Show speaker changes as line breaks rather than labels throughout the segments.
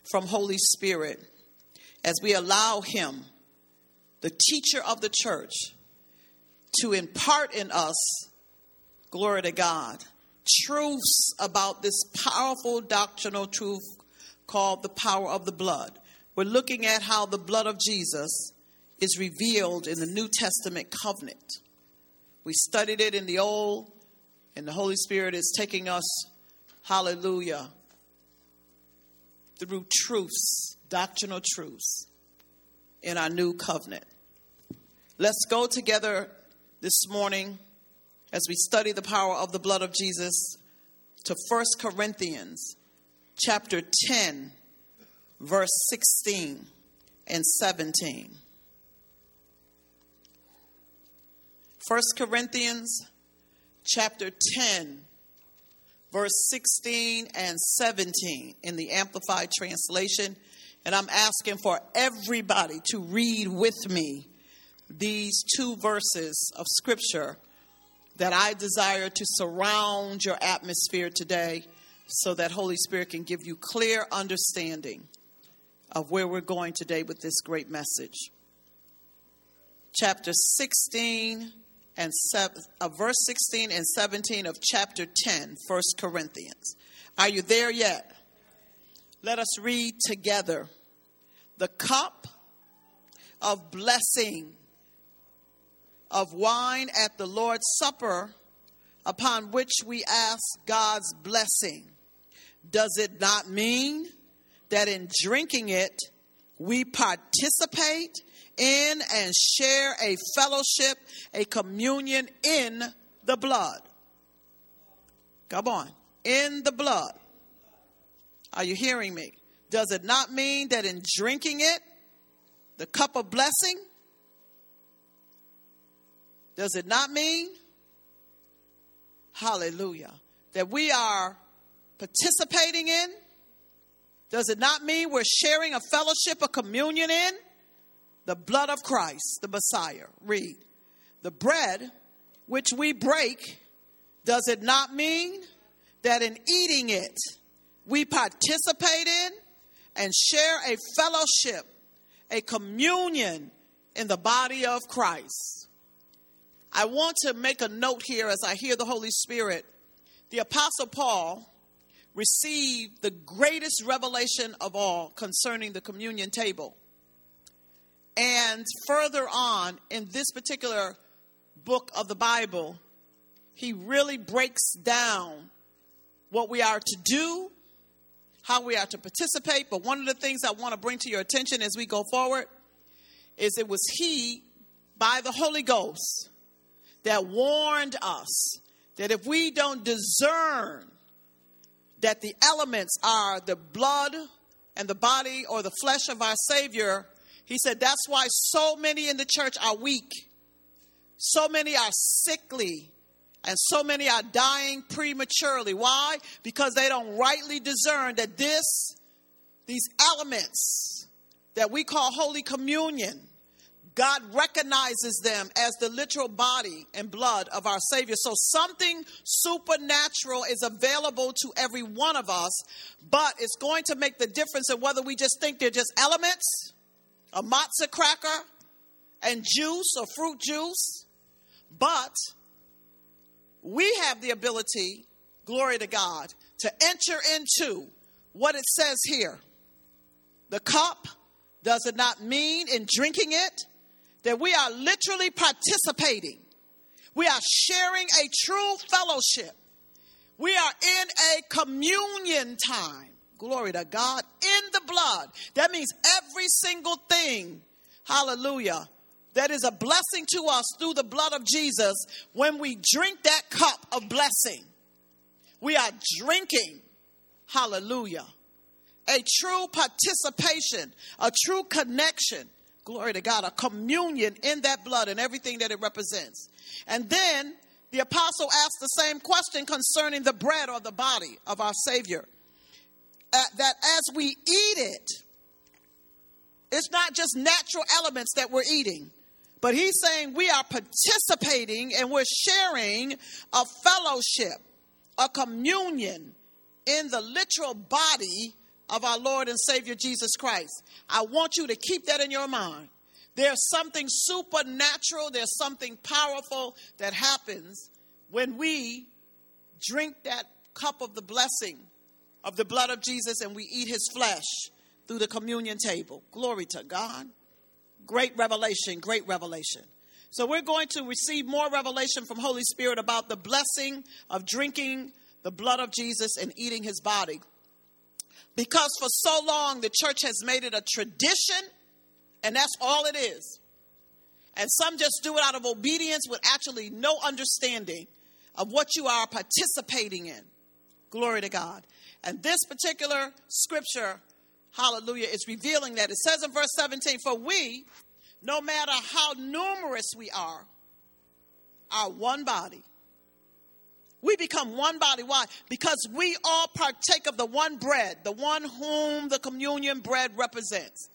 from Holy Spirit as we allow him, the teacher of the church, to impart in us, glory to God, truths about this powerful doctrinal truth called the power of the blood. We're looking at how the blood of Jesus is revealed in the New Testament covenant. We studied it in the Old, and the Holy Spirit is taking us, hallelujah, through truths, doctrinal truths in our new covenant. Let's go together this morning as we study the power of the blood of Jesus to 1 Corinthians chapter 10, verse 16 and 17. 1 Corinthians chapter 10, verse 16 and 17 in the Amplified Translation. And I'm asking for everybody to read with me these two verses of Scripture that I desire to surround your atmosphere today so that Holy Spirit can give you clear understanding of where we're going today with this great message. Chapter 16 and verse 16 and 17 of chapter 10, 1 Corinthians. Are you there yet? Let us read together. The cup of blessing of wine at the Lord's Supper, upon which we ask God's blessing. Does it not mean that in drinking it, we participate in and share a fellowship, a communion in the blood? Come on. In the blood. Are you hearing me? Does it not mean that in drinking it, the cup of blessing, does it not mean, hallelujah, that we are participating in? Does it not mean we're sharing a fellowship, a communion in the blood of Christ, the Messiah? Read. The bread which we break, does it not mean that in eating it, we participate in and share a fellowship, a communion in the body of Christ? I want to make a note here as I hear the Holy Spirit. The Apostle Paul received the greatest revelation of all concerning the communion table. And further on in this particular book of the Bible, he really breaks down what we are to do, how we are to participate. But one of the things I want to bring to your attention as we go forward is it was he, by the Holy Ghost, that warned us that if we don't discern that the elements are the blood and the body or the flesh of our Savior, he said that's why so many in the church are weak. So many are sickly. And so many are dying prematurely. Why? Because they don't rightly discern that these elements that we call Holy Communion, God recognizes them as the literal body and blood of our Savior. So something supernatural is available to every one of us, but it's going to make the difference in whether we just think they're just elements, a matzo cracker, and juice or fruit juice. But we have the ability, glory to God, to enter into what it says here. The cup, does it not mean in drinking it that we are literally participating? We are sharing a true fellowship. We are in a communion time, glory to God, in the blood. That means every single thing, hallelujah, that is a blessing to us through the blood of Jesus. When we drink that cup of blessing, we are drinking, hallelujah, a true participation, a true connection, glory to God, a communion in that blood and everything that it represents. And then the apostle asked the same question concerning the bread or the body of our Savior. That as we eat it, it's not just natural elements that we're eating. But he's saying we are participating and we're sharing a fellowship, a communion in the literal body of our Lord and Savior Jesus Christ. I want you to keep that in your mind. There's something supernatural, there's something powerful that happens when we drink that cup of the blessing of the blood of Jesus and we eat his flesh through the communion table. Glory to God. Great revelation, great revelation. So we're going to receive more revelation from Holy Spirit about the blessing of drinking the blood of Jesus and eating his body. Because for so long, the church has made it a tradition, and that's all it is. And some just do it out of obedience with actually no understanding of what you are participating in. Glory to God. And this particular scripture, hallelujah, is revealing that. It says in verse 17, for we, no matter how numerous we are one body. We become one body. Why? Because we all partake of the one bread, the one whom the communion bread represents.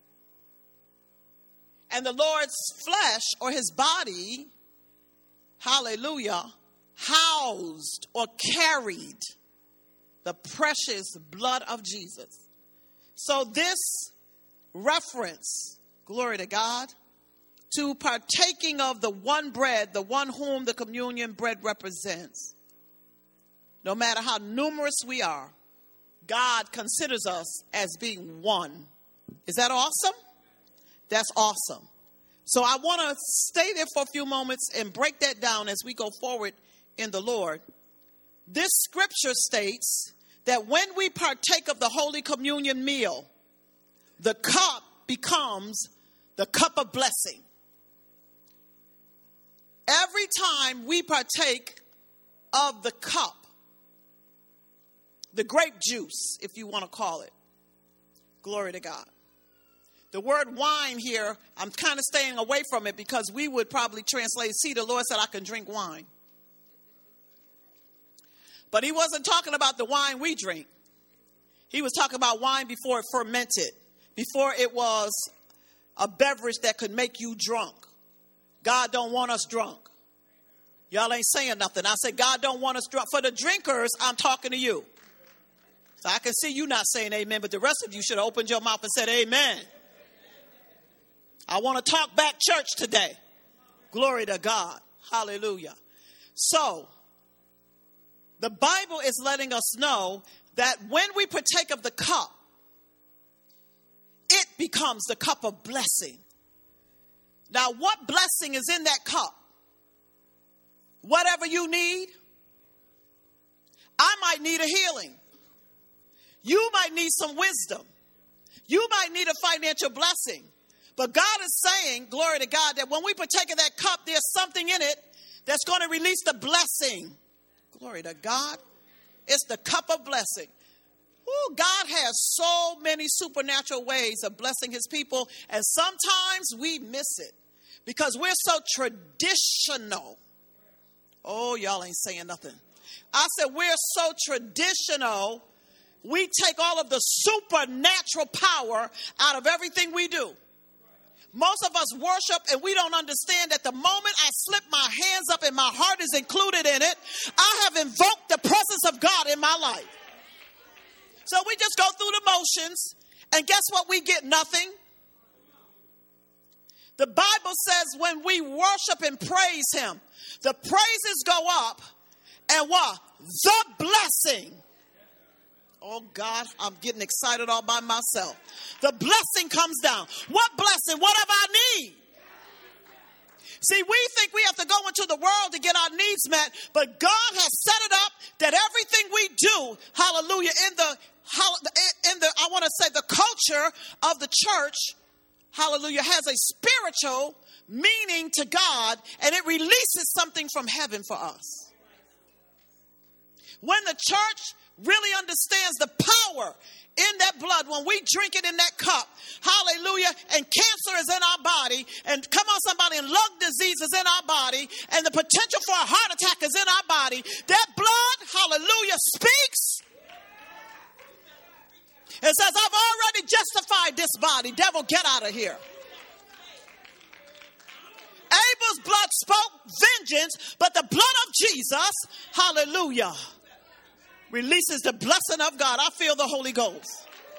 And the Lord's flesh or his body, hallelujah, housed or carried the precious blood of Jesus. So this reference, glory to God, to partaking of the one bread, the one whom the communion bread represents. No matter how numerous we are, God considers us as being one. Is that awesome? That's awesome. So I want to stay there for a few moments and break that down as we go forward in the Lord. This scripture states that when we partake of the Holy Communion meal, the cup becomes the cup of blessing. Every time we partake of the cup, the grape juice, if you want to call it, glory to God. The word wine here, I'm kind of staying away from it because we would probably translate, see, the Lord said I can drink wine. But he wasn't talking about the wine we drink. He was talking about wine before it fermented, before it was a beverage that could make you drunk. God don't want us drunk. Y'all ain't saying nothing. I said, God don't want us drunk. For the drinkers, I'm talking to you. So I can see you not saying amen, but the rest of you should have opened your mouth and said amen. I want to talk back church today. Glory to God. Hallelujah. So, the Bible is letting us know that when we partake of the cup, it becomes the cup of blessing. Now, what blessing is in that cup? Whatever you need. I might need a healing. You might need some wisdom. You might need a financial blessing. But God is saying, glory to God, that when we partake of that cup, there's something in it that's going to release the blessing. Glory to God. It's the cup of blessing. Ooh, God has so many supernatural ways of blessing his people. And sometimes we miss it because we're so traditional. Oh, y'all ain't saying nothing. I said, we're so traditional. We take all of the supernatural power out of everything we do. Most of us worship and we don't understand that the moment I slip my hands up and my heart is included in it, I have invoked the presence of God in my life. So we just go through the motions, and guess what? We get nothing. The Bible says when we worship and praise him, the praises go up, and what? The blessing. Oh, God, I'm getting excited all by myself. The blessing comes down. What blessing? Whatever I need. See, we think we have to go into the world to get our needs met, but God has set it up that everything we do, hallelujah, in the I want to say the culture of the church, hallelujah, has a spiritual meaning to God, and it releases something from heaven for us. When the church really understands the power in that blood, when we drink it in that cup, hallelujah, and cancer is in our body, and come on somebody, and lung disease is in our body, and the potential for a heart attack is in our body, that blood, hallelujah, speaks. It says, I've already justified this body. Devil, get out of here. Abel's blood spoke vengeance, but the blood of Jesus, hallelujah, releases the blessing of God. I feel the Holy Ghost.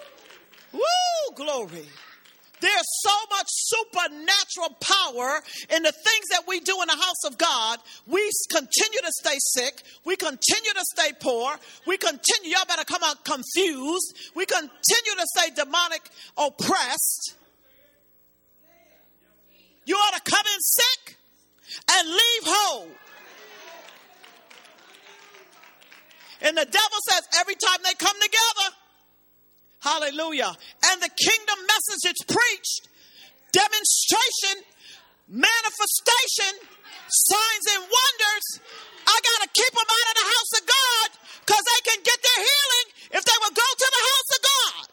glory. There's so much supernatural power in the things that we do in the house of God. We continue to stay sick. We continue to stay poor. We continue, y'all better come out confused. We continue to stay demonic oppressed. You ought to come in sick and leave whole. And the devil says every time they come together, hallelujah, and the kingdom message is preached, demonstration, manifestation, signs and wonders, I got to keep them out of the house of God because they can get their healing if they will go to the house of God.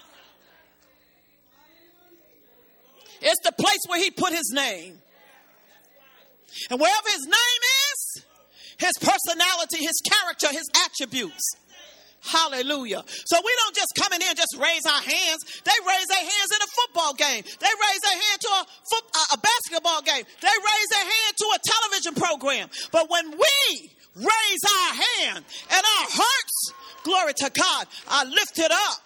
It's the place where he put his name. And wherever his name is, his personality, his character, his attributes. Hallelujah. So we don't just come in here and just raise our hands. They raise their hands in a football game. They raise their hand to a basketball game. They raise their hand to a television program. But when we raise our hand and our hearts, glory to God, are lifted up,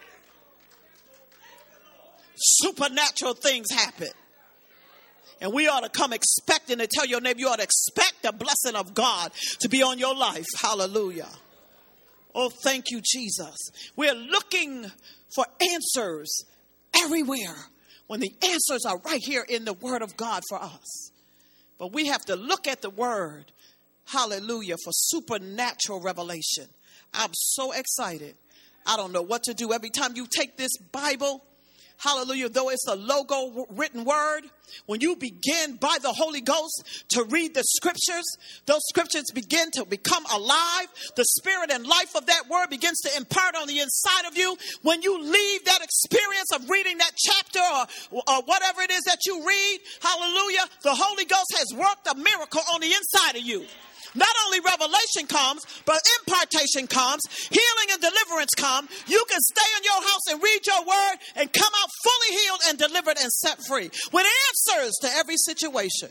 supernatural things happen. And we ought to come expecting to tell your neighbor, you ought to expect the blessing of God to be on your life. Hallelujah. Oh, thank you, Jesus. We're looking for answers everywhere when the answers are right here in the Word of God for us. But we have to look at the Word, hallelujah, for supernatural revelation. I'm so excited. I don't know what to do. Every time you take this Bible, hallelujah, though it's a logo written word, when you begin by the Holy Ghost to read the scriptures, those scriptures begin to become alive. The spirit and life of that word begins to impart on the inside of you. When you leave that experience of reading that chapter or whatever it is that you read, hallelujah, the Holy Ghost has worked a miracle on the inside of you. Not only revelation comes, but impartation comes, healing and deliverance come. You can stay in your house and read your word and come out fully healed and delivered and set free with answers to every situation.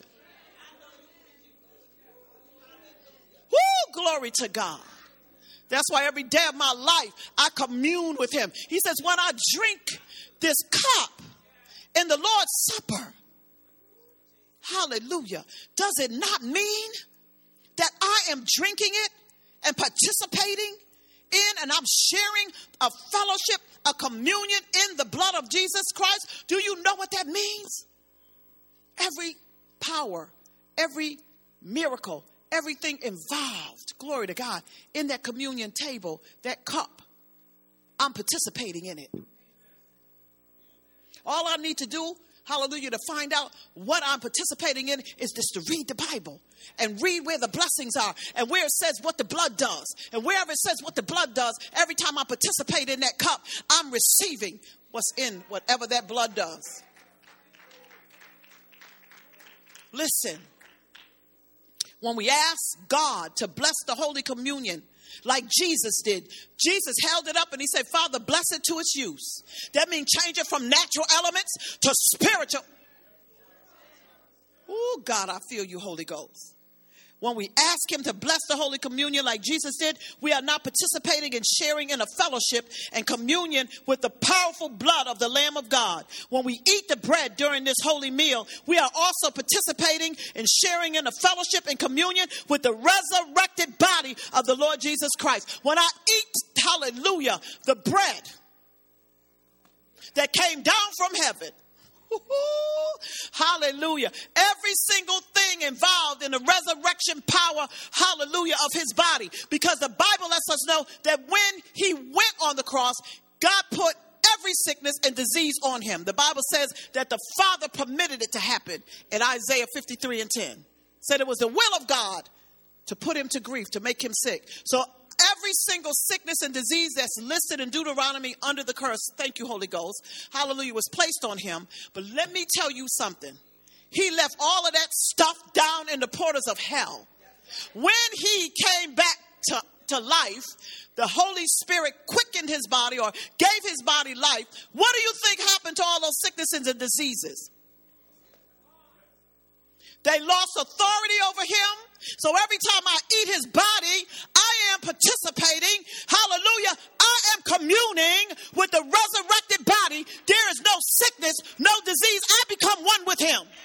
Woo, glory to God. That's why every day of my life, I commune with him. He says, when I drink this cup in the Lord's Supper, hallelujah, does it not mean that I am drinking it and participating in, and I'm sharing a fellowship, a communion in the blood of Jesus Christ? Do you know what that means? Every power, every miracle, everything involved, glory to God, in that communion table, that cup, I'm participating in it. All I need to do, hallelujah, to find out what I'm participating in is just to read the Bible and read where the blessings are and where it says what the blood does. And wherever it says what the blood does, every time I participate in that cup, I'm receiving what's in whatever that blood does. Listen, when we ask God to bless the Holy Communion, like Jesus did. Jesus held it up and he said, Father, bless it to its use. That means change it from natural elements to spiritual. Oh, God, I feel you, Holy Ghost. When we ask him to bless the Holy Communion like Jesus did, we are not participating in sharing in a fellowship and communion with the powerful blood of the Lamb of God. When we eat the bread during this holy meal, we are also participating in sharing in a fellowship and communion with the resurrected body of the Lord Jesus Christ. When I eat, hallelujah, the bread that came down from heaven, hallelujah, every single thing involved in the resurrection power, hallelujah, of his body. Because the Bible lets us know that when he went on the cross, God put every sickness and disease on him. The Bible says that the Father permitted it to happen in Isaiah 53:10. Said it was the will of God to put him to grief, to make him sick. So every single sickness and disease that's listed in Deuteronomy under the curse, thank you, Holy Ghost, hallelujah, was placed on him. But let me tell you something. He left all of that stuff down in the portals of hell. When he came back to life, the Holy Spirit quickened his body or gave his body life. What do you think happened to all those sicknesses and diseases? They lost authority over him. So every time I eat his body, I am participating. Hallelujah. I am communing with the resurrected body. There sickness, no disease. I become one with him.